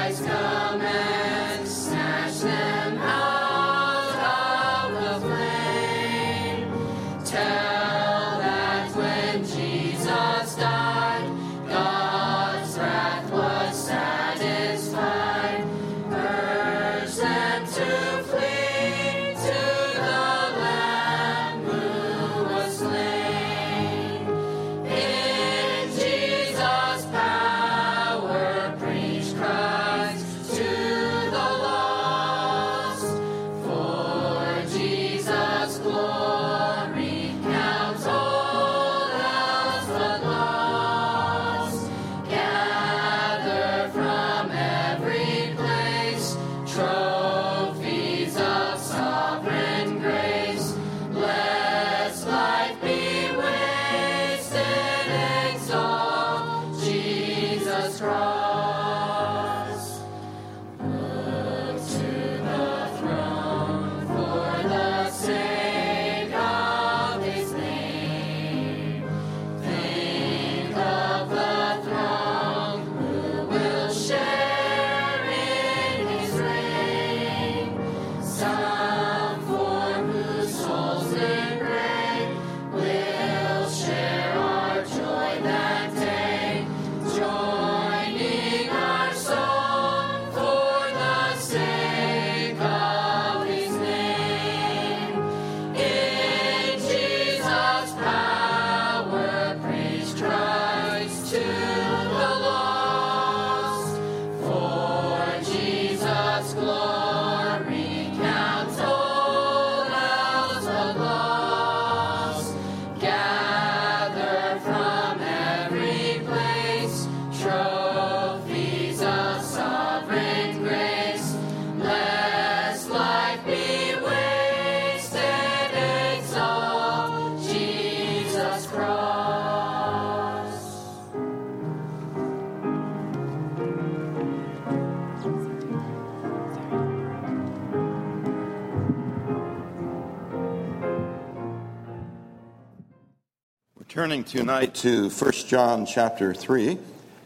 Turning tonight to 1 John chapter 3.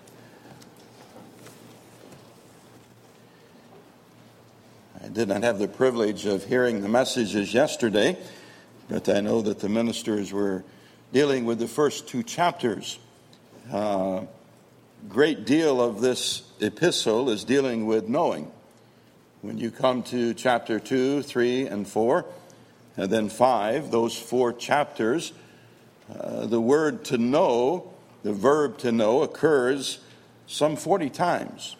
I did not have the privilege of hearing the messages yesterday, but I know that the ministers were dealing with the first two chapters. Great deal of this epistle is dealing with knowing. When you come to chapter 2, 3, and 4, and then 5, those 4 chapters, the word to know, the verb to know, occurs some 40 times.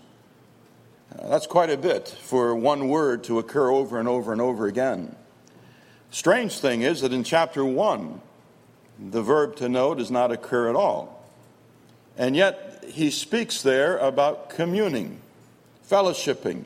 That's quite a bit for one word to occur over and over and over again. Strange thing is that in chapter 1, the verb to know does not occur at all. And yet he speaks there about communing, fellowshipping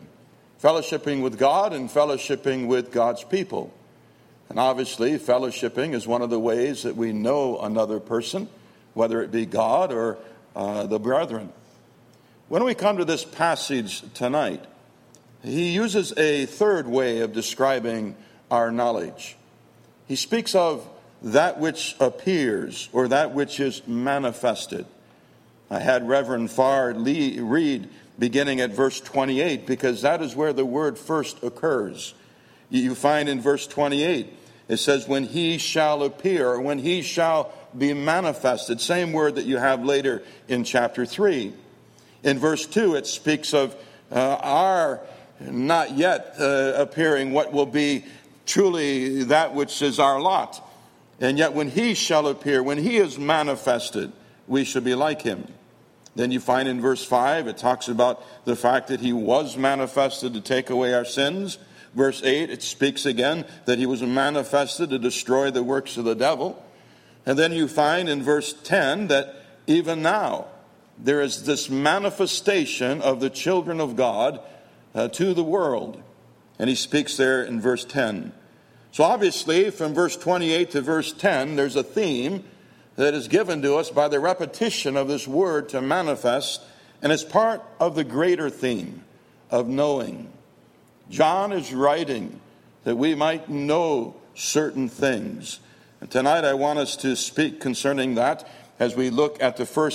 with God and fellowshipping with God's people. And obviously, fellowshipping is one of the ways that we know another person, whether it be God or the brethren. When we come to this passage tonight, he uses a third way of describing our knowledge. He speaks of that which appears or that which is manifested. I had Reverend Farr read beginning at verse 28 because that is where the word first occurs. You find in verse 28, it says, when he shall appear, or when he shall be manifested. Same word that you have later in chapter 3. In verse 2, it speaks of our not yet appearing, what will be truly that which is our lot. And yet when he shall appear, when he is manifested, we shall be like him. Then you find in verse 5, it talks about the fact that he was manifested to take away our sins. Verse 8, it speaks again that he was manifested to destroy the works of the devil. And then you find in verse 10 that even now there is this manifestation of the children of God to the world. And he speaks there in verse 10. So obviously from verse 28 to verse 10, there's a theme that is given to us by the repetition of this word to manifest. And it's part of the greater theme of knowing. John is writing that we might know certain things. And tonight I want us to speak concerning that as we look at the first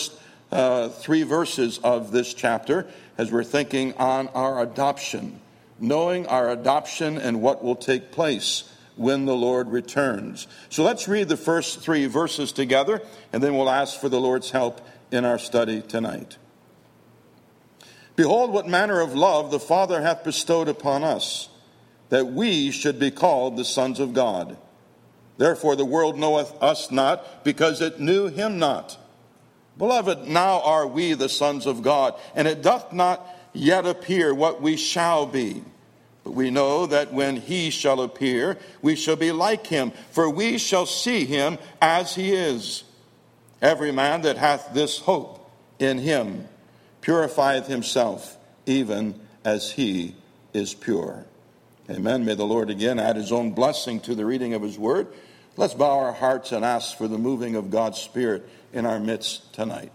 3 verses of this chapter as we're thinking on our adoption, knowing our adoption and what will take place when the Lord returns. So let's read the first 3 verses together, and then we'll ask for the Lord's help in our study tonight. Behold, what manner of love the Father hath bestowed upon us, that we should be called the sons of God. Therefore the world knoweth us not, because it knew him not. Beloved, now are we the sons of God, and it doth not yet appear what we shall be. But we know that when he shall appear, we shall be like him, for we shall see him as he is. Every man that hath this hope in him purifieth himself, even as he is pure. Amen. May the Lord again add his own blessing to the reading of his word. Let's bow our hearts and ask for the moving of God's Spirit in our midst tonight.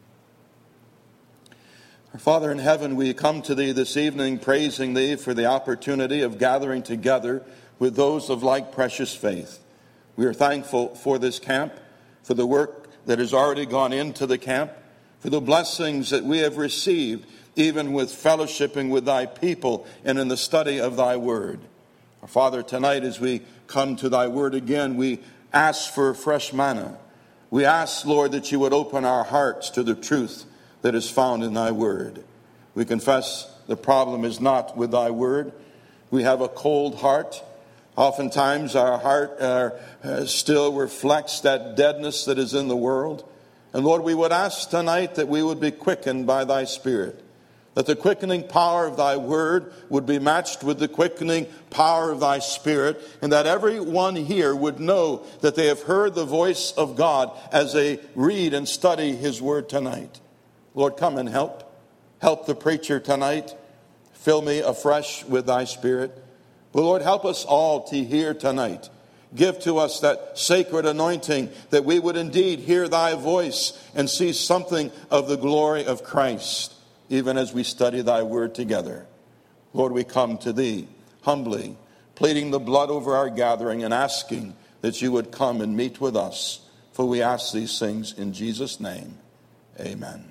Our Father in heaven, we come to thee this evening praising thee for the opportunity of gathering together with those of like precious faith. We are thankful for this camp, for the work that has already gone into the camp, for the blessings that we have received, even with fellowshipping with thy people and in the study of thy word. Our Father, tonight as we come to thy word again, we ask for fresh manna. We ask, Lord, that you would open our hearts to the truth that is found in thy word. We confess the problem is not with thy word. We have a cold heart. Oftentimes our heart still reflects that deadness that is in the world. And Lord, we would ask tonight that we would be quickened by thy Spirit, that the quickening power of thy word would be matched with the quickening power of thy Spirit, and that everyone here would know that they have heard the voice of God as they read and study his word tonight. Lord, come and help. Help the preacher tonight. Fill me afresh with thy Spirit. But Lord, help us all to hear tonight. Give to us that sacred anointing that we would indeed hear thy voice and see something of the glory of Christ, even as we study thy word together. Lord, we come to thee humbly, pleading the blood over our gathering and asking that you would come and meet with us. For we ask these things in Jesus' name. Amen.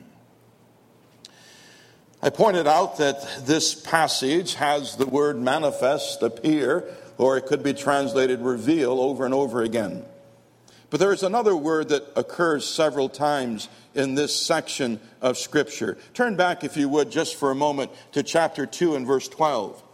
I pointed out that this passage has the word manifest, appear, or it could be translated reveal over and over again. But there is another word that occurs several times in this section of Scripture. Turn back, if you would, just for a moment to chapter 2 and verse 12.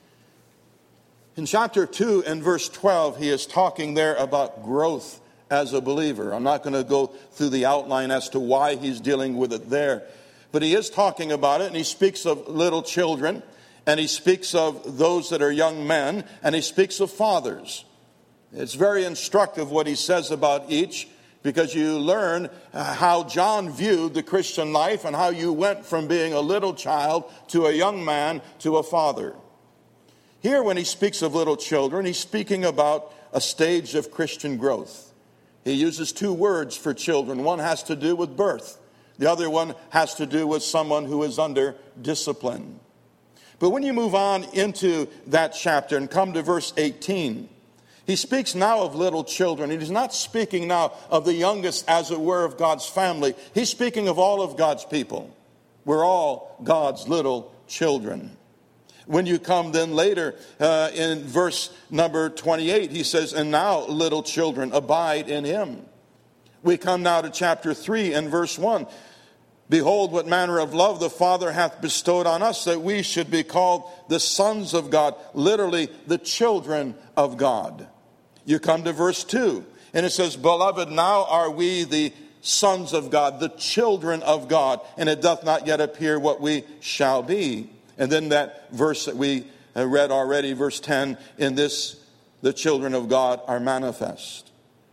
In chapter 2 and verse 12, he is talking there about growth as a believer. I'm not going to go through the outline as to why he's dealing with it there. But he is talking about it, and he speaks of little children, and he speaks of those that are young men, and he speaks of fathers. It's very instructive what he says about each, because you learn how John viewed the Christian life and how you went from being a little child to a young man to a father. Here, when he speaks of little children, he's speaking about a stage of Christian growth. He uses 2 words for children. One has to do with birth. The other one has to do with someone who is under discipline. But when you move on into that chapter and come to verse 18, he speaks now of little children. He's not speaking now of the youngest, as it were, of God's family. He's speaking of all of God's people. We're all God's little children. When you come then later in verse number 28, he says, and now, little children, abide in him. We come now to chapter 3 and verse 1. Behold, what manner of love the Father hath bestowed on us, that we should be called the sons of God, literally the children of God. You come to verse 2, and it says, beloved, now are we the sons of God, the children of God, and it doth not yet appear what we shall be. And then that verse that we read already, verse 10, in this, the children of God are manifest.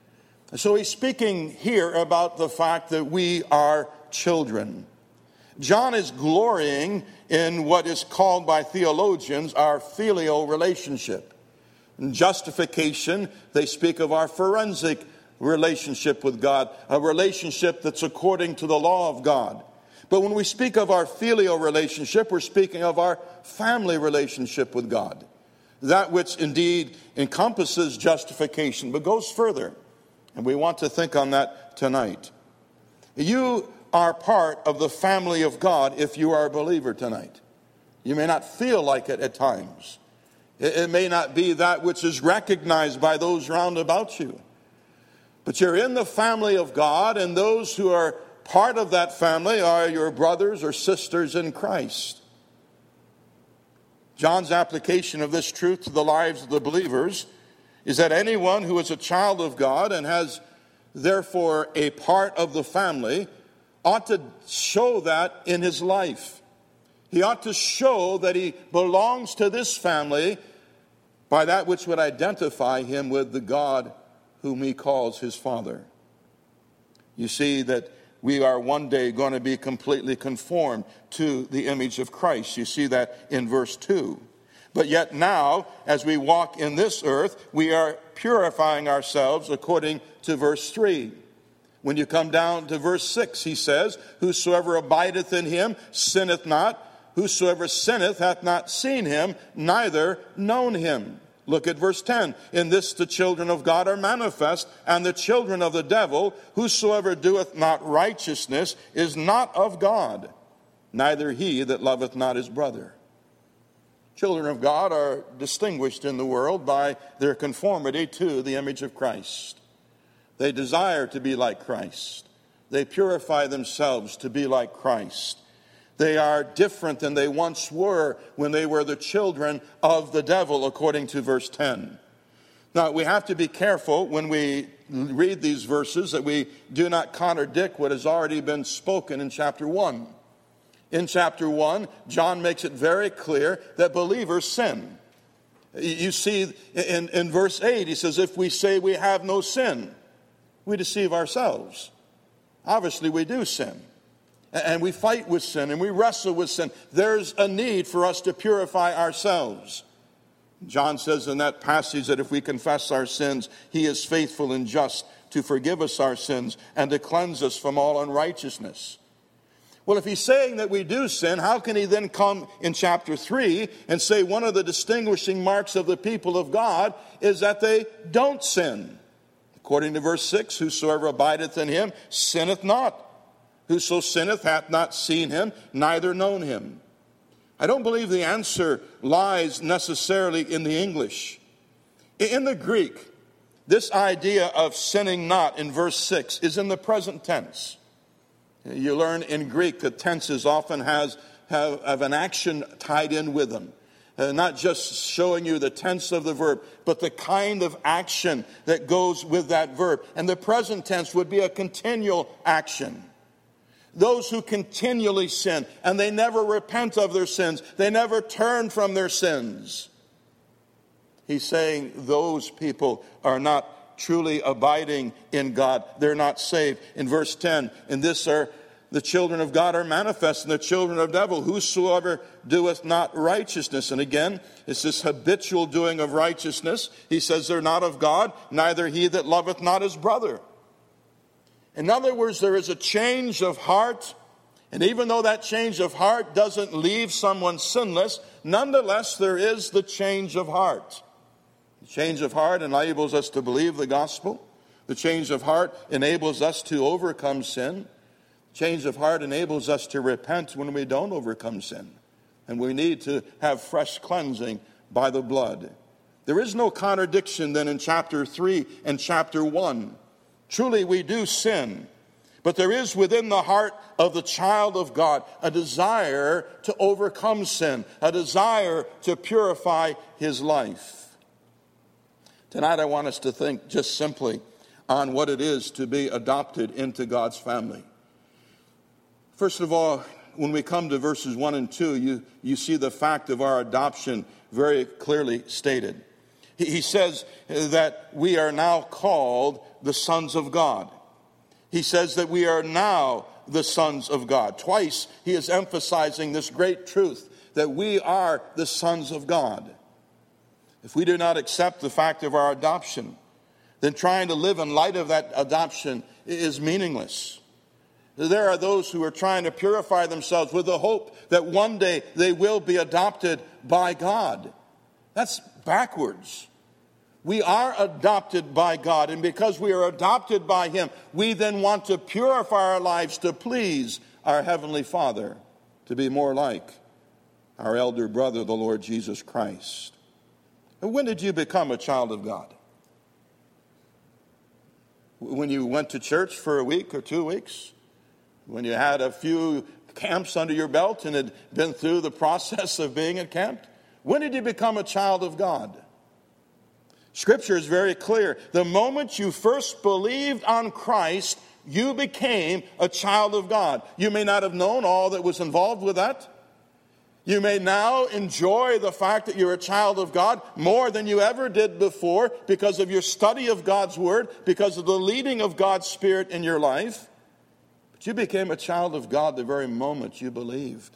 So he's speaking here about the fact that we are children. John is glorying in what is called by theologians our filial relationship. In justification, they speak of our forensic relationship with God, a relationship that's according to the law of God. But when we speak of our filial relationship, we're speaking of our family relationship with God. That which indeed encompasses justification, but goes further. And we want to think on that tonight. You are part of the family of God if you are a believer tonight. You may not feel like it at times. It may not be that which is recognized by those round about you. But you're in the family of God, and those who are part of that family are your brothers or sisters in Christ. John's application of this truth to the lives of the believers is that anyone who is a child of God and has therefore a part of the family ought to show that in his life. He ought to show that he belongs to this family by that which would identify him with the God whom he calls his Father. You see that we are one day going to be completely conformed to the image of Christ. You see that in verse 2. But yet now, as we walk in this earth, we are purifying ourselves according to verse 3. When you come down to verse 6, he says, whosoever abideth in him sinneth not. Whosoever sinneth hath not seen him, neither known him. Look at verse 10. In this the children of God are manifest, and the children of the devil. Whosoever doeth not righteousness is not of God, neither he that loveth not his brother. Children of God are distinguished in the world by their conformity to the image of Christ. They desire to be like Christ. They purify themselves to be like Christ. They are different than they once were when they were the children of the devil, according to verse 10. Now, we have to be careful when we read these verses that we do not contradict what has already been spoken in chapter 1. In chapter 1, John makes it very clear that believers sin. You see in verse 8, he says, if we say we have no sin, we deceive ourselves. Obviously, we do sin. And we fight with sin, and we wrestle with sin. There's a need for us to purify ourselves. John says in that passage that if we confess our sins, he is faithful and just to forgive us our sins and to cleanse us from all unrighteousness. Well, if he's saying that we do sin, how can he then come in chapter 3 and say one of the distinguishing marks of the people of God is that they don't sin? According to verse 6, whosoever abideth in him sinneth not. Whoso sinneth hath not seen him, neither known him. I don't believe the answer lies necessarily in the English. In the Greek, this idea of sinning not in verse 6 is in the present tense. You learn in Greek that tenses often have an action tied in with them. Not just showing you the tense of the verb, but the kind of action that goes with that verb. And the present tense would be a continual action. Those who continually sin, and they never repent of their sins, they never turn from their sins. He's saying those people are not truly abiding in God. They're not saved. In verse 10, in this are the children of God are manifest, and the children of the devil. Whosoever doeth not righteousness. And again, it's this habitual doing of righteousness. He says they're not of God, neither he that loveth not his brother. In other words, there is a change of heart, and even though that change of heart doesn't leave someone sinless, nonetheless there is the change of heart. The change of heart enables us to believe the gospel. The change of heart enables us to overcome sin. The change of heart enables us to repent when we don't overcome sin. And we need to have fresh cleansing by the blood. There is no contradiction then in chapter 3 and chapter 1. Truly, we do sin, but there is within the heart of the child of God a desire to overcome sin, a desire to purify his life. Tonight, I want us to think just simply on what it is to be adopted into God's family. First of all, when we come to verses 1 and 2, you see the fact of our adoption very clearly stated. He says that we are now called the sons of God. He says that we are now the sons of God. Twice he is emphasizing this great truth that we are the sons of God. If we do not accept the fact of our adoption, then trying to live in light of that adoption is meaningless. There are those who are trying to purify themselves with the hope that one day they will be adopted by God. That's backwards. We are adopted by God, and because we are adopted by Him, we then want to purify our lives to please our Heavenly Father, to be more like our elder brother, the Lord Jesus Christ. And when did you become a child of God? When you went to church for a week or 2 weeks? When you had a few camps under your belt and had been through the process of being at camp? When did you become a child of God? Scripture is very clear. The moment you first believed on Christ, you became a child of God. You may not have known all that was involved with that. You may now enjoy the fact that you're a child of God more than you ever did before because of your study of God's Word, because of the leading of God's Spirit in your life. But you became a child of God the very moment you believed.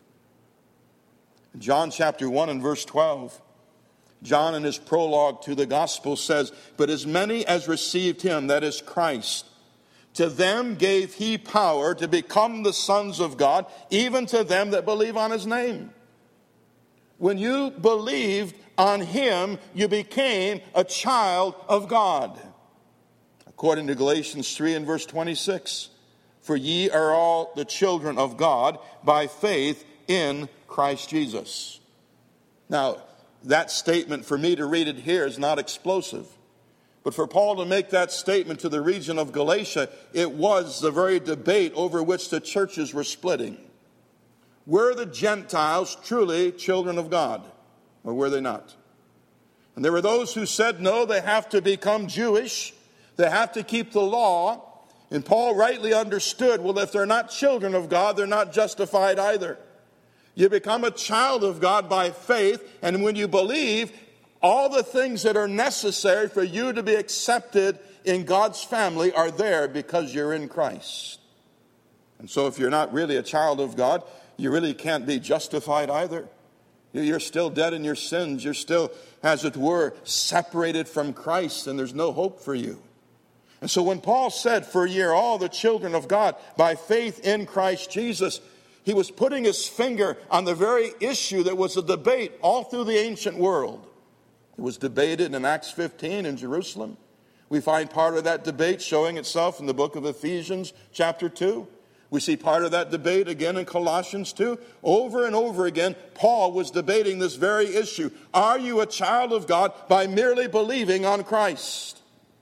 In John chapter 1 and verse 12, John in his prologue to the gospel says, "But as many as received him," that is Christ, "to them gave he power to become the sons of God, even to them that believe on his name." When you believed on him, you became a child of God. According to Galatians 3 and verse 26, "For ye are all the children of God by faith in Christ Jesus." Now, that statement, for me to read it here, is not explosive. But for Paul to make that statement to the region of Galatia, it was the very debate over which the churches were splitting. Were the Gentiles truly children of God, or were they not? And there were those who said, no, they have to become Jewish. They have to keep the law. And Paul rightly understood, well, if they're not children of God, they're not justified either. You become a child of God by faith, and when you believe, all the things that are necessary for you to be accepted in God's family are there because you're in Christ. And so if you're not really a child of God, you really can't be justified either. You're still dead in your sins. You're still, as it were, separated from Christ, and there's no hope for you. And so when Paul said, "For ye are all the children of God by faith in Christ Jesus," he was putting his finger on the very issue that was a debate all through the ancient world. It was debated in Acts 15 in Jerusalem. We find part of that debate showing itself in the book of Ephesians chapter 2. We see part of that debate again in Colossians 2. Over and over again, Paul was debating this very issue. Are you a child of God by merely believing on Christ?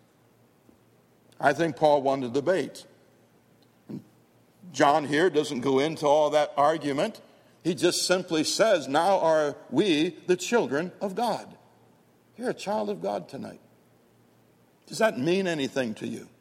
I think Paul won the debate. John here doesn't go into all that argument. He just simply says, now are we the children of God. You're a child of God tonight. Does that mean anything to you?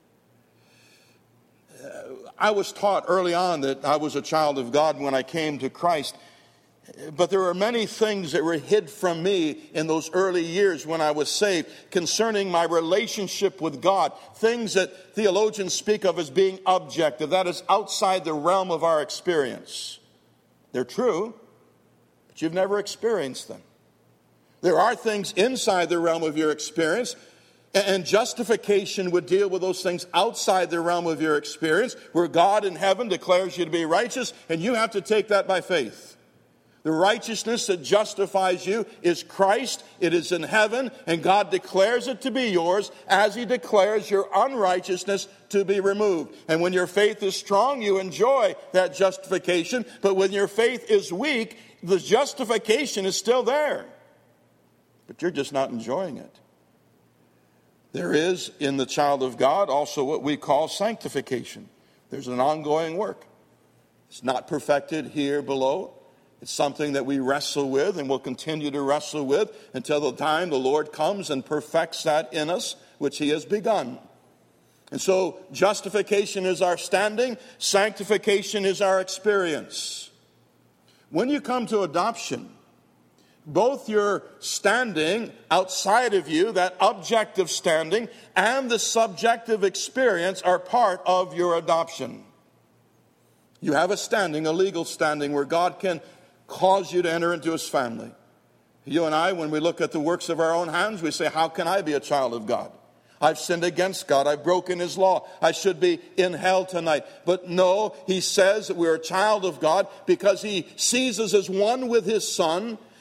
I was taught early on that I was a child of God when I came to Christ. But there were many things that were hid from me in those early years when I was saved concerning my relationship with God. Things that theologians speak of as being objective. That is outside the realm of our experience. They're true, but you've never experienced them. There are things inside the realm of your experience, and justification would deal with those things outside the realm of your experience, where God in heaven declares you to be righteous, and you have to take that by faith. The righteousness that justifies you is Christ. It is in heaven, and God declares it to be yours as He declares your unrighteousness to be removed. And when your faith is strong, you enjoy that justification. But when your faith is weak, the justification is still there. But you're just not enjoying it. There is in the child of God also what we call sanctification. There's an ongoing work. It's not perfected here below. It's something that we wrestle with and will continue to wrestle with until the time the Lord comes and perfects that in us, which He has begun. And so justification is our standing. Sanctification is our experience. When you come to adoption, both your standing outside of you, that objective standing, and the subjective experience are part of your adoption. You have a standing, a legal standing, where God can cause you to enter into His family. You and I, when we look at the works of our own hands, we say, how can I be a child of God? I've sinned against God. I've broken His law. I should be in hell tonight. But no, He says that we're a child of God because He sees us as one with His Son.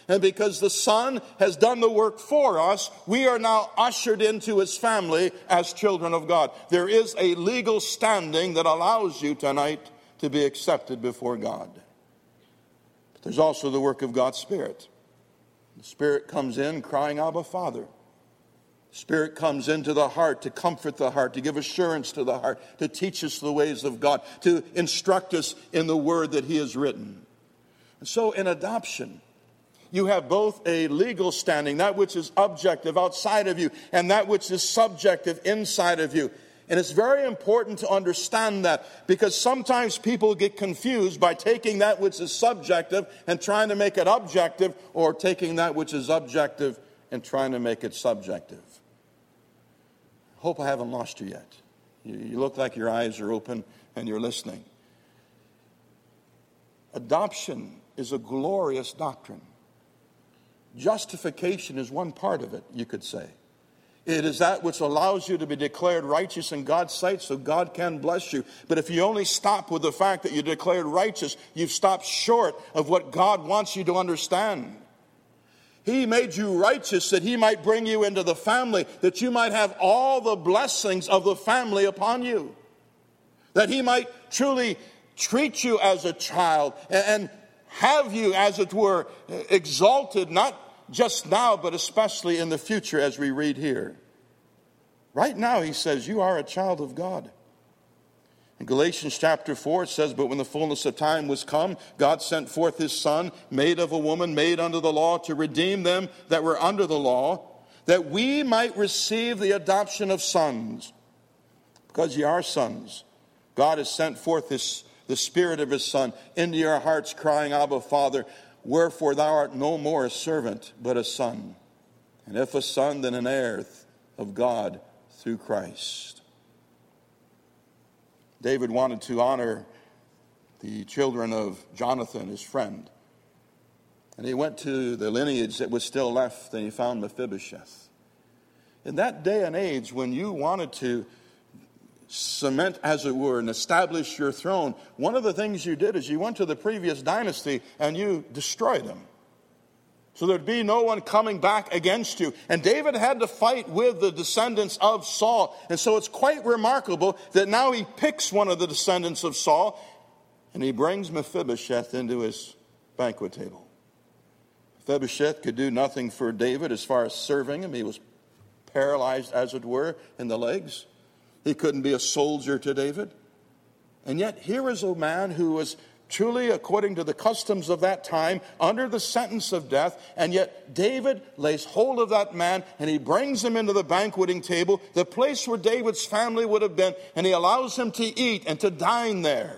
And because the Son has done the work for us, we are now ushered into his family as children of God. There is a legal standing that allows you tonight to be accepted before God. But there's also the work of God's Spirit. The Spirit comes in crying, Abba, Father. The Spirit comes into the heart to comfort the heart, to give assurance to the heart, to teach us the ways of God, to instruct us in the word that he has written. And so in adoption, you have both a legal standing, that which is objective outside of you, and that which is subjective inside of you. And it's very important to understand that, because sometimes people get confused by taking that which is subjective and trying to make it objective, or taking that which is objective and trying to make it subjective. I hope I haven't lost you yet. You look like your eyes are open and you're listening. Adoption is a glorious doctrine. Justification is one part of it, you could say. It is that which allows you to be declared righteous in God's sight so God can bless you. But if you only stop with the fact that you're declared righteous, you've stopped short of what God wants you to understand. He made you righteous that he might bring you into the family, that you might have all the blessings of the family upon you. That he might truly treat you as a child and have you, as it were, exalted, not just now, but especially in the future, as we read here. Right now, he says, you are a child of God. In Galatians chapter 4, it says, but when the fullness of time was come, God sent forth his Son, made of a woman, made under the law, to redeem them that were under the law, that we might receive the adoption of sons. Because ye are sons, God has sent forth the Spirit of his Son into your hearts, crying, Abba, Father. Wherefore thou art no more a servant, but a son. And if a son, then an heir of God through Christ. David wanted to honor the children of Jonathan, his friend. And he went to the lineage that was still left, and he found Mephibosheth. In that day and age, when you wanted to cement, as it were, and establish your throne, one of the things you did is you went to the previous dynasty and you destroyed them. So there'd be no one coming back against you. And David had to fight with the descendants of Saul. And so it's quite remarkable that now he picks one of the descendants of Saul and he brings Mephibosheth into his banquet table. Mephibosheth could do nothing for David as far as serving him. He was paralyzed, as it were, in the legs. He couldn't be a soldier to David. And yet here is a man who was truly, according to the customs of that time, under the sentence of death. And yet David lays hold of that man and he brings him into the banqueting table, the place where David's family would have been, and he allows him to eat and to dine there.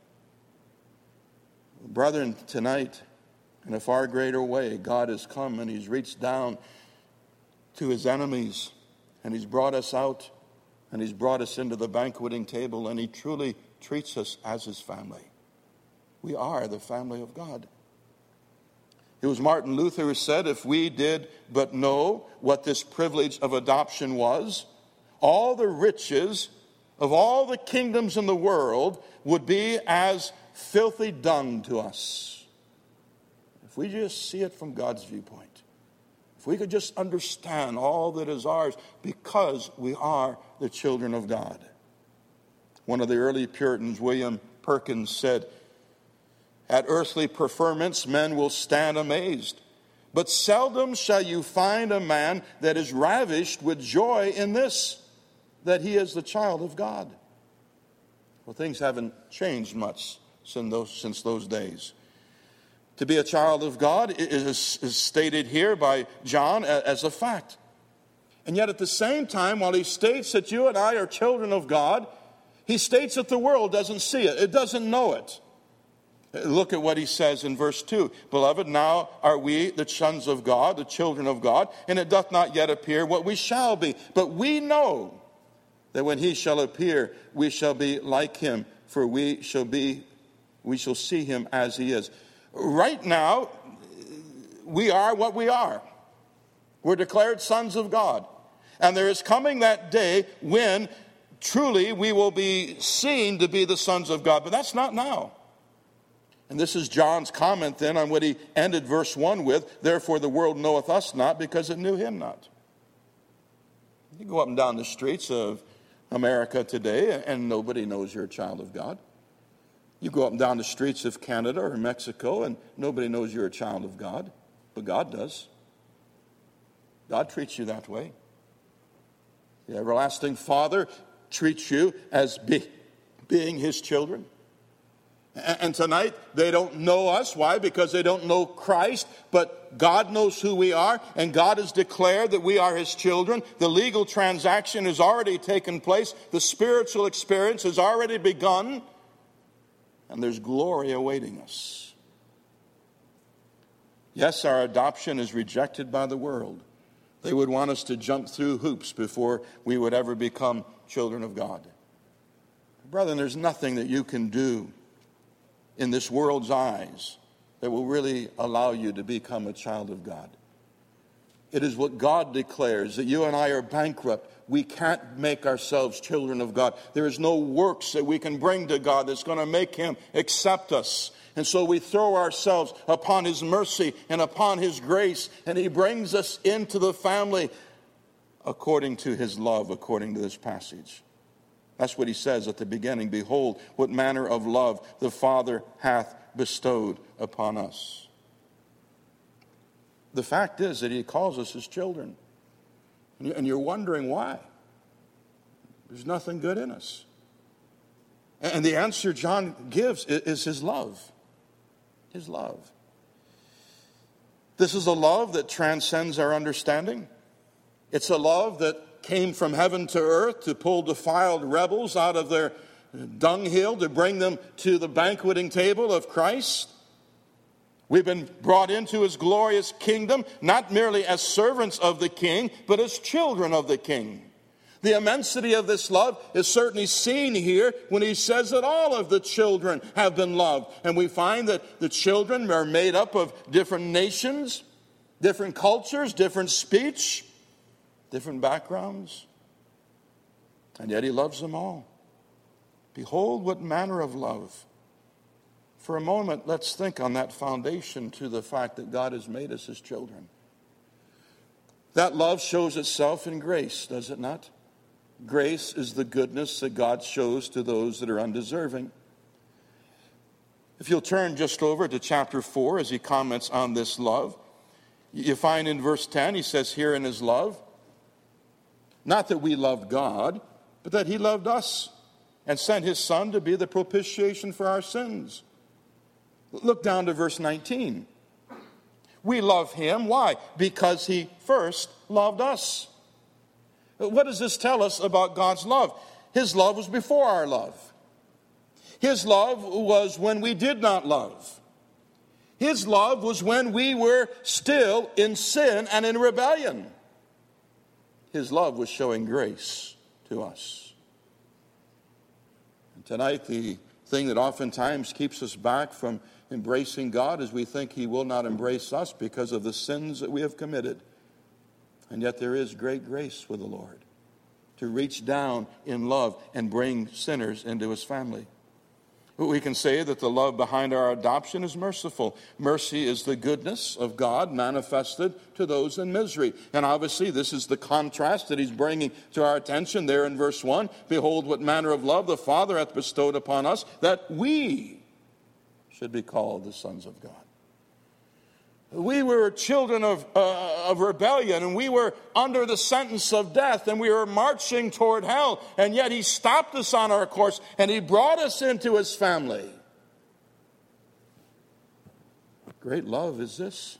Brethren, tonight, in a far greater way, God has come and he's reached down to his enemies and he's brought us out. And he's brought us into the banqueting table, and he truly treats us as his family. We are the family of God. It was Martin Luther who said, if we did but know what this privilege of adoption was, all the riches of all the kingdoms in the world would be as filthy dung to us. If we just see it from God's viewpoint. If we could just understand all that is ours because we are the children of God. One of the early Puritans, William Perkins, said, at earthly preferments men will stand amazed, but seldom shall you find a man that is ravished with joy in this, that he is the child of God. Well, things haven't changed much since those days. To be a child of God is stated here by John as a fact. And yet at the same time, while he states that you and I are children of God, he states that the world doesn't see it. It doesn't know it. Look at what he says in verse 2. Beloved, now are we the sons of God, the children of God, and it doth not yet appear what we shall be. But we know that when he shall appear, we shall be like him, for we shall see him as he is. Right now, we are what we are. We're declared sons of God. And there is coming that day when truly we will be seen to be the sons of God. But that's not now. And this is John's comment then on what he ended verse 1 with. Therefore the world knoweth us not, because it knew him not. You go up and down the streets of America today, and nobody knows you're a child of God. You go up and down the streets of Canada or Mexico, and nobody knows you're a child of God. But God does. God treats you that way. The everlasting Father treats you as being his children. And tonight, they don't know us. Why? Because they don't know Christ. But God knows who we are, and God has declared that we are his children. The legal transaction has already taken place. The spiritual experience has already begun. And there's glory awaiting us. Yes, our adoption is rejected by the world. They would want us to jump through hoops before we would ever become children of God. Brethren, there's nothing that you can do in this world's eyes that will really allow you to become a child of God. It is what God declares, that you and I are bankrupt. We can't make ourselves children of God. There is no works that we can bring to God that's going to make him accept us. And so we throw ourselves upon his mercy and upon his grace, and he brings us into the family according to his love, according to this passage. That's what he says at the beginning. Behold, what manner of love the Father hath bestowed upon us. The fact is that he calls us his children. And you're wondering why. There's nothing good in us. And the answer John gives is his love. His love. This is a love that transcends our understanding. It's a love that came from heaven to earth to pull defiled rebels out of their dunghill to bring them to the banqueting table of Christ. We've been brought into his glorious kingdom, not merely as servants of the king, but as children of the king. The immensity of this love is certainly seen here when he says that all of the children have been loved. And we find that the children are made up of different nations, different cultures, different speech, different backgrounds. And yet he loves them all. Behold, what manner of love. For a moment, let's think on that foundation to the fact that God has made us his children. That love shows itself in grace, does it not? Grace is the goodness that God shows to those that are undeserving. If you'll turn just over to chapter 4 as he comments on this love, you find in verse 10, he says, here in his love, not that we loved God, but that he loved us and sent his Son to be the propitiation for our sins. Look down to verse 19. We love him. Why? Because he first loved us. What does this tell us about God's love? His love was before our love. His love was when we did not love. His love was when we were still in sin and in rebellion. His love was showing grace to us. And tonight, the thing that oftentimes keeps us back from embracing God is we think he will not embrace us because of the sins that we have committed. And yet there is great grace with the Lord to reach down in love and bring sinners into his family. We can say that the love behind our adoption is merciful. Mercy is the goodness of God manifested to those in misery. And obviously this is the contrast that he's bringing to our attention there in verse 1. Behold, what manner of love the Father hath bestowed upon us, that we should be called the sons of God. We were children of rebellion, and we were under the sentence of death, and we were marching toward hell, and yet he stopped us on our course, and he brought us into his family. Great love is this.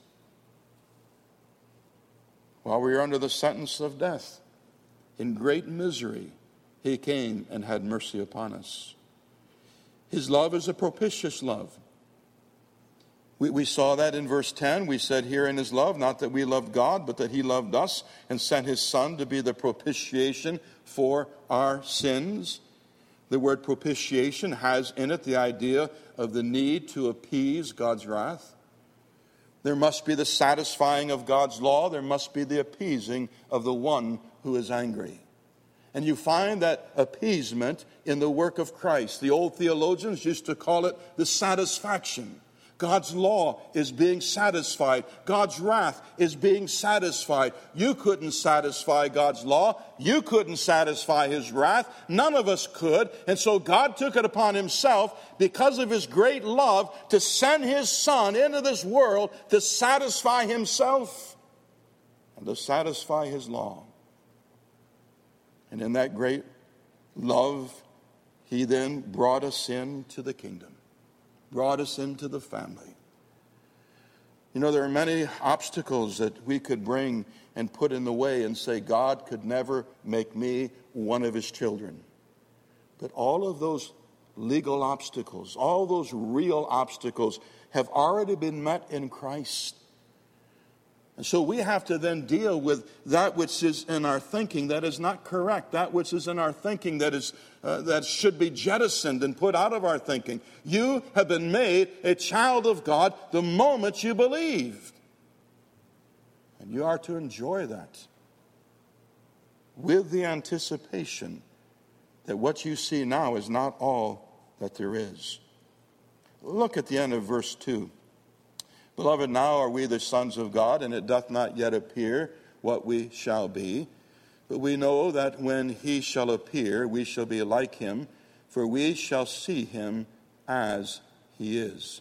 While we were under the sentence of death, in great misery, he came and had mercy upon us. His love is a propitious love. We saw that in verse 10. We said here in his love, not that we loved God, but that he loved us and sent his Son to be the propitiation for our sins. The word propitiation has in it the idea of the need to appease God's wrath. There must be the satisfying of God's law. There must be the appeasing of the one who is angry. And you find that appeasement in the work of Christ. The old theologians used to call it the satisfaction. God's law is being satisfied. God's wrath is being satisfied. You couldn't satisfy God's law. You couldn't satisfy His wrath. None of us could. And so God took it upon Himself, because of His great love, to send His Son into this world to satisfy Himself and to satisfy His law. And in that great love, He then brought us into the kingdom. Brought us into the family. You know, there are many obstacles that we could bring and put in the way and say, God could never make me one of His children. But all of those legal obstacles, all those real obstacles have already been met in Christ. And so we have to then deal with that which is in our thinking that is not correct, that which is in our thinking that should be jettisoned and put out of our thinking. You have been made a child of God the moment you believed. And you are to enjoy that with the anticipation that what you see now is not all that there is. Look at the end of verse 2. Beloved, now are we the sons of God, and it doth not yet appear what we shall be. But we know that when He shall appear, we shall be like Him, for we shall see Him as He is.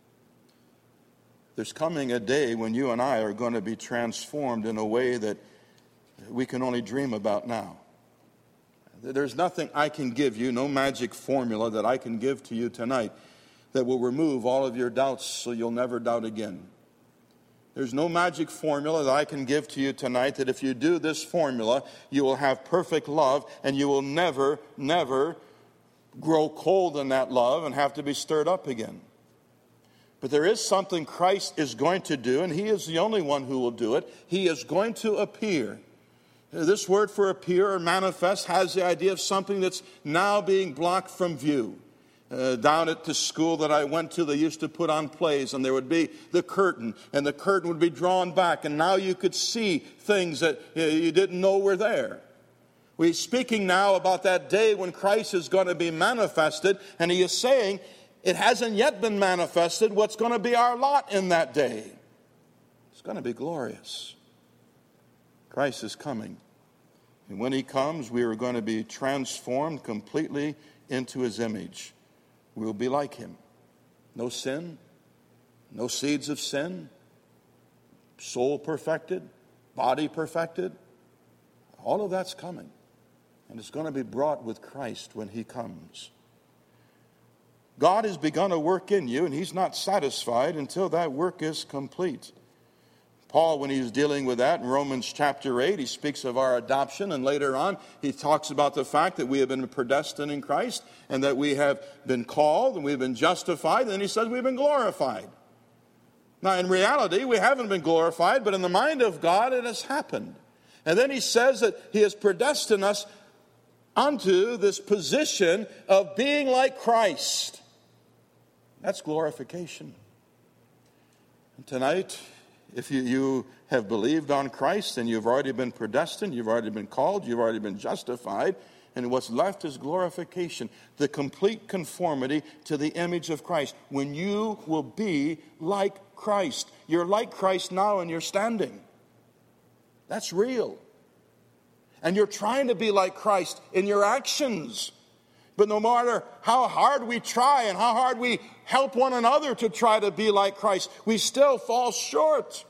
There's coming a day when you and I are going to be transformed in a way that we can only dream about now. There's nothing I can give you, no magic formula that I can give to you tonight that will remove all of your doubts so you'll never doubt again. There's no magic formula that I can give to you tonight that if you do this formula, you will have perfect love and you will never, never grow cold in that love and have to be stirred up again. But there is something Christ is going to do, and He is the only one who will do it. He is going to appear. This word for appear or manifest has the idea of something that's now being blocked from view. Down at the school that I went to, they used to put on plays, and there would be the curtain, and the curtain would be drawn back, and now you could see things that you didn't know were there. We're speaking now about that day when Christ is going to be manifested, and He is saying it hasn't yet been manifested what's going to be our lot in that day. It's going to be glorious. Christ is coming, and when He comes, we are going to be transformed completely into His image. We'll be like Him. No sin, no seeds of sin, soul perfected, body perfected. All of that's coming. And it's going to be brought with Christ when He comes. God has begun a work in you, and He's not satisfied until that work is complete. Paul, when he's dealing with that in Romans chapter 8, he speaks of our adoption, and later on he talks about the fact that we have been predestined in Christ and that we have been called and we've been justified, and then he says we've been glorified. Now, in reality, we haven't been glorified, but in the mind of God it has happened. And then he says that He has predestined us unto this position of being like Christ. That's glorification. And tonight, if you have believed on Christ, then you've already been predestined, you've already been called, you've already been justified, and what's left is glorification, the complete conformity to the image of Christ, when you will be like Christ. You're like Christ now in your standing. That's real. And you're trying to be like Christ in your actions. But no matter how hard we try and how hard we help one another to try to be like Christ, we still fall short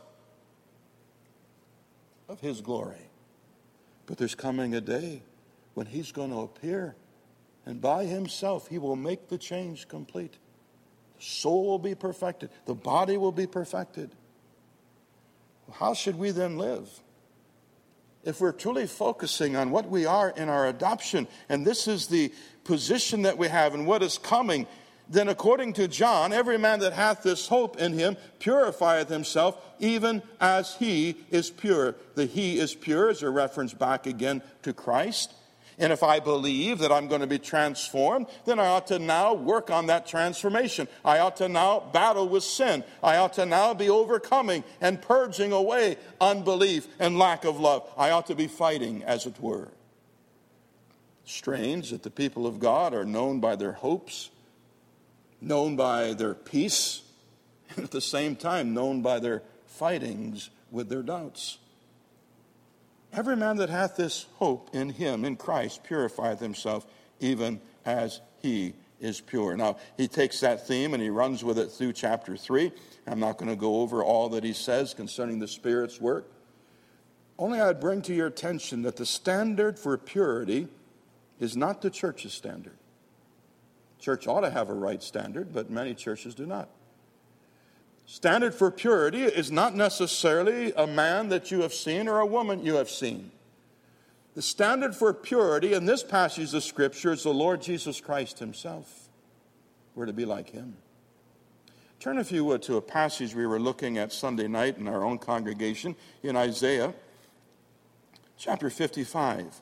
of His glory. But there's coming a day when He's going to appear, and by Himself He will make the change complete. The soul will be perfected. The body will be perfected. How should we then live? If we're truly focusing on what we are in our adoption, and this is the position that we have and what is coming, then according to John, every man that hath this hope in Him purifieth himself, even as He is pure. The He is pure is a reference back again to Christ. And if I believe that I'm going to be transformed, then I ought to now work on that transformation. I ought to now battle with sin. I ought to now be overcoming and purging away unbelief and lack of love. I ought to be fighting, as it were. Strange that the people of God are known by their hopes, known by their peace, and at the same time known by their fightings with their doubts. Every man that hath this hope in him, in Christ, purifieth himself, even as he is pure. Now, he takes that theme and he runs with it through chapter 3. I'm not going to go over all that he says concerning the Spirit's work. Only I'd bring to your attention that the standard for purity is not the church's standard. Church ought to have a right standard, but many churches do not. Standard for purity is not necessarily a man that you have seen or a woman you have seen. The standard for purity in this passage of Scripture is the Lord Jesus Christ himself. We're to be like him. Turn, if you would, to a passage we were looking at Sunday night in our own congregation in Isaiah chapter 55.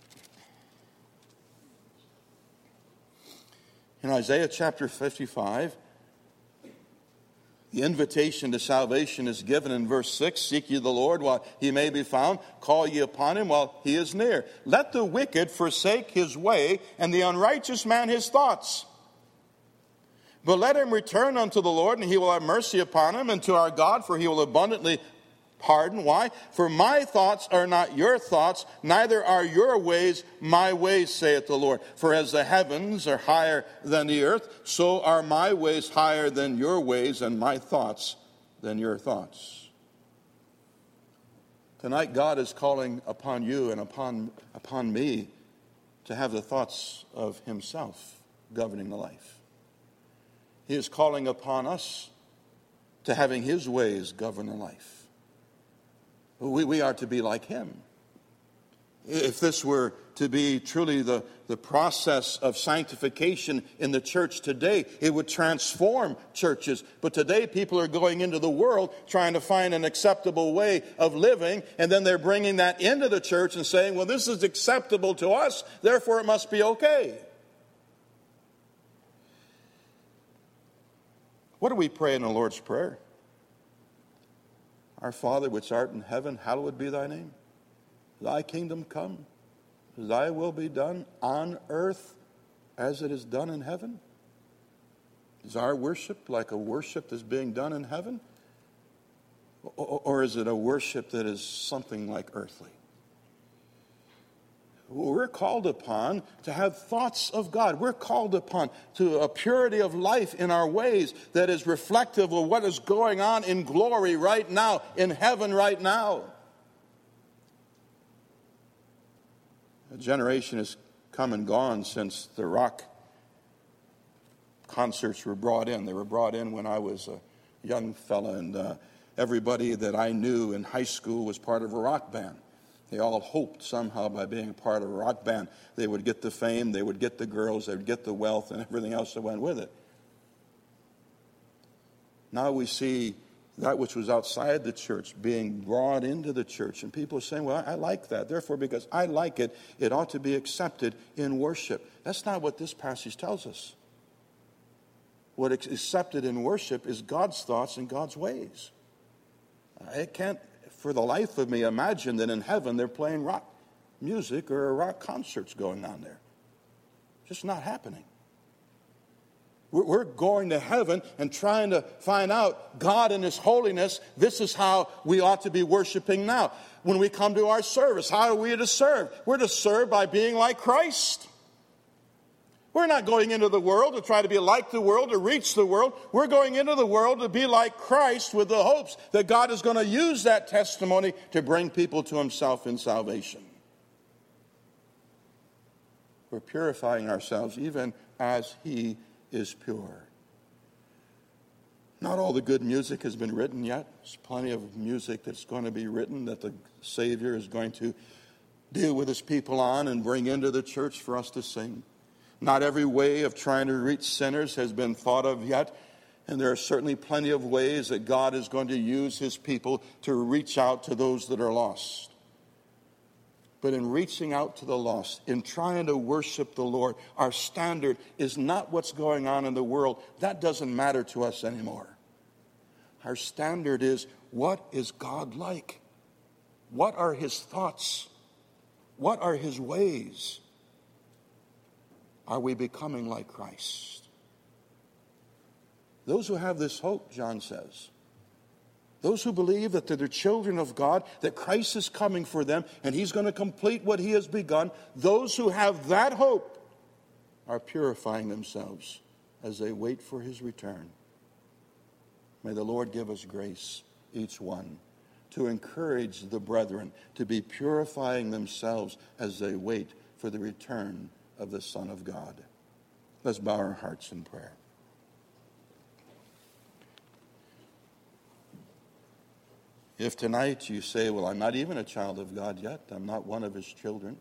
In Isaiah chapter 55, the invitation to salvation is given in verse 6. Seek ye the Lord while he may be found. Call ye upon him while he is near. Let the wicked forsake his way, and the unrighteous man his thoughts. But let him return unto the Lord, and he will have mercy upon him, and to our God, for he will abundantly pardon. Why? For my thoughts are not your thoughts, neither are your ways my ways, saith the Lord. For as the heavens are higher than the earth, so are my ways higher than your ways, and my thoughts than your thoughts. Tonight, God is calling upon you and upon me to have the thoughts of himself governing the life. He is calling upon us to having his ways govern the life. We are to be like him. If this were to be truly the process of sanctification in the church today, it would transform churches. But today people are going into the world trying to find an acceptable way of living, and then they're bringing that into the church and saying, well, this is acceptable to us, therefore it must be okay. What do we pray in the Lord's Prayer? Our Father which art in heaven, hallowed be thy name. Thy kingdom come, thy will be done on earth as it is done in heaven. Is our worship like a worship that's being done in heaven? Or is it a worship that is something like earthly? We're called upon to have thoughts of God. We're called upon to a purity of life in our ways that is reflective of what is going on in glory right now, in heaven right now. A generation has come and gone since the rock concerts were brought in. They were brought in when I was a young fella, and everybody that I knew in high school was part of a rock band. They all hoped somehow by being a part of a rock band they would get the fame, they would get the girls, they would get the wealth, and everything else that went with it. Now we see that which was outside the church being brought into the church. And people are saying, well, I like that. Therefore, because I like it, it ought to be accepted in worship. That's not what this passage tells us. What is accepted in worship is God's thoughts and God's ways. I can't, for the life of me, imagine that in heaven they're playing rock music or rock concerts going on there. Just not happening. We're going to heaven and trying to find out God in his holiness. This is how we ought to be worshiping now. When we come to our service, how are we to serve? We're to serve by being like Christ. We're not going into the world to try to be like the world, to reach the world. We're going into the world to be like Christ with the hopes that God is going to use that testimony to bring people to himself in salvation. We're purifying ourselves even as he is pure. Not all the good music has been written yet. There's plenty of music that's going to be written that the Savior is going to deal with his people on and bring into the church for us to sing. Not every way of trying to reach sinners has been thought of yet, and there are certainly plenty of ways that God is going to use his people to reach out to those that are lost. But in reaching out to the lost, in trying to worship the Lord, our standard is not what's going on in the world. That doesn't matter to us anymore. Our standard is, what is God like? What are his thoughts? What are his ways? are we becoming like Christ? Those who have this hope, John says, those who believe that they're children of God, that Christ is coming for them, and he's going to complete what he has begun, those who have that hope are purifying themselves as they wait for his return. May the Lord give us grace, each one, to encourage the brethren to be purifying themselves as they wait for the return of the Son of God. Let's bow our hearts in prayer. If tonight you say, well, I'm not even a child of God yet, I'm not one of his children,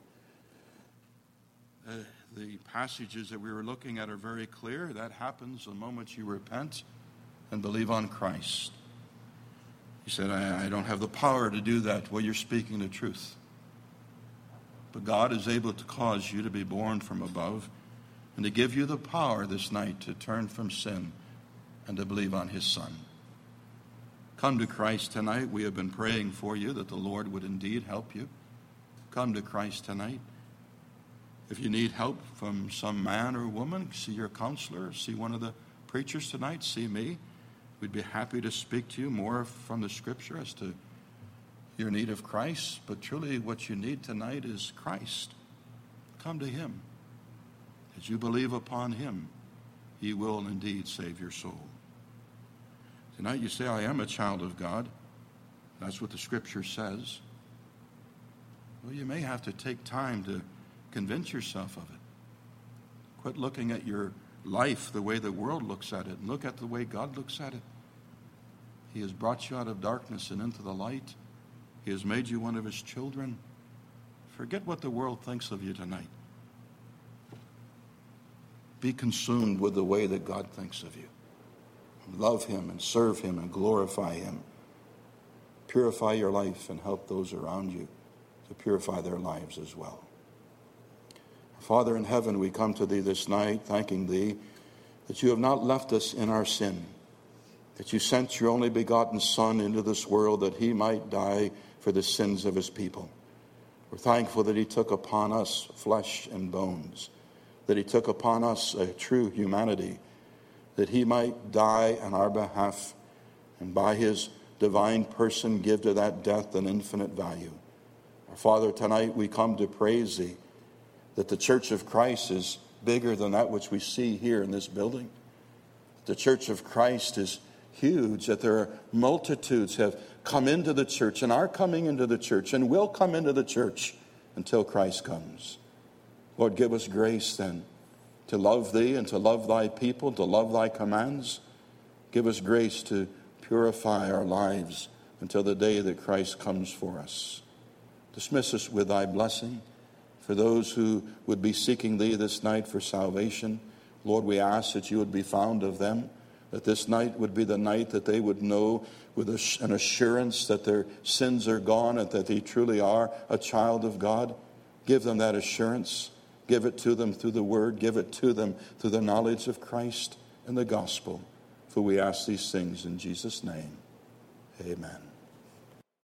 the passages that we were looking at are very clear. That happens the moment you repent and believe on Christ. You said, I don't have the power to do that. Well, you're speaking the truth. But God is able to cause you to be born from above and to give you the power this night to turn from sin and to believe on his Son. Come to Christ tonight. We have been praying for you that the Lord would indeed help you. Come to Christ tonight. If you need help from some man or woman, see your counselor, see one of the preachers tonight, see me. We'd be happy to speak to you more from the Scripture as to your need of Christ. But truly what you need tonight is Christ. Come to him. As you believe upon him, he will indeed save your soul. Tonight you say, I am a child of God. That's what the Scripture says. Well, you may have to take time to convince yourself of it. Quit looking at your life the way the world looks at it and look at the way God looks at it. He has brought you out of darkness and into the light. He has made you one of his children. Forget what the world thinks of you tonight. Be consumed with the way that God thinks of you. Love him and serve him and glorify him. Purify your life and help those around you to purify their lives as well. Father in heaven, we come to thee this night thanking thee that you have not left us in our sin, that you sent your only begotten Son into this world that he might die for the sins of his people. We're thankful that he took upon us flesh and bones, that he took upon us a true humanity, that he might die on our behalf and by his divine person give to that death an infinite value. Our Father, tonight we come to praise thee that the Church of Christ is bigger than that which we see here in this building. The Church of Christ is huge, that there are multitudes have come into the church and are coming into the church and will come into the church until Christ comes. Lord, give us grace then to love thee and to love thy people, to love thy commands. Give us grace to purify our lives until the day that Christ comes for us. Dismiss us with thy blessing. For those who would be seeking thee this night for salvation, Lord, we ask that you would be found of them, that this night would be the night that they would know with an assurance that their sins are gone and that they truly are a child of God. Give them that assurance. Give it to them through the word. Give it to them through the knowledge of Christ and the gospel. For we ask these things in Jesus' name. Amen.